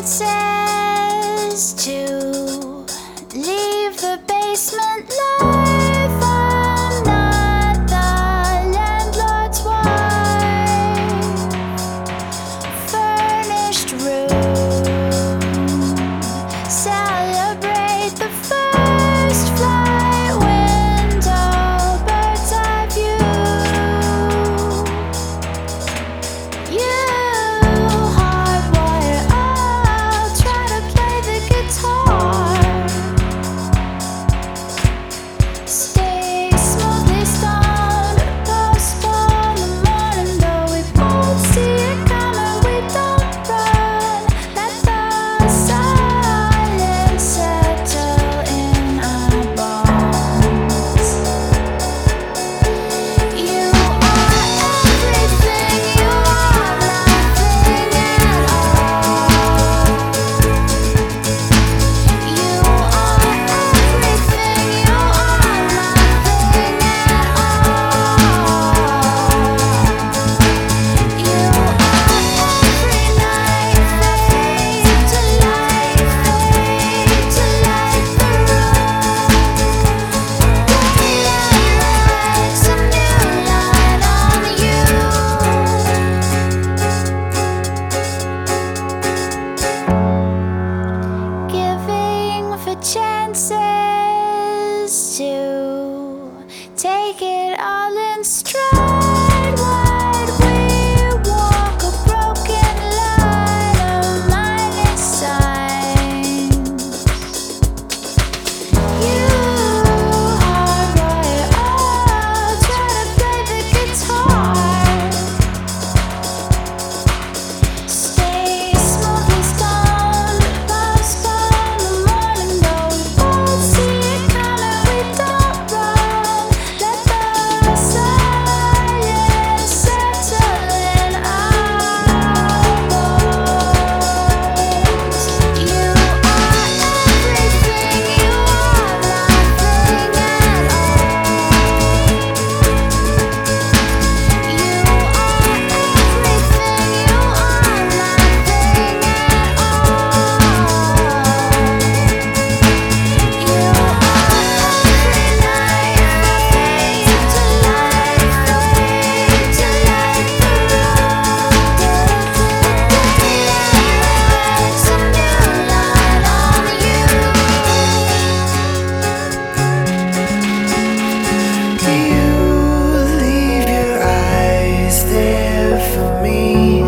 chances to leave the basement life. I'm not the landlord's wife. Furnished room, celebrate the first flight window, bird's eye view. You hardwire, I'll try to play the guitar. Stay smoothly stoned, postpone the morning, though we both see it coming, we don't run. Let the silence settle in our bones. You are everything, you are nothing at all. You are everything, you are nothing at all. You are every night, fade to light, fade to light the room. Daylight lights a new light on you. Giving for chances to take it all in stride. Wide we walk a broken line of minus signs. You hardwire, I'll try to play the guitar. Stay smoothly stoned, postpone the morning, though we both see it coming, we don't run. Let the silence settle in our bones. You are everything, you are nothing at all. You are everything, you are nothing at all. You are every night, fade to light, fade to light the room. Daylight lights a new light on You leave your eyes there for me.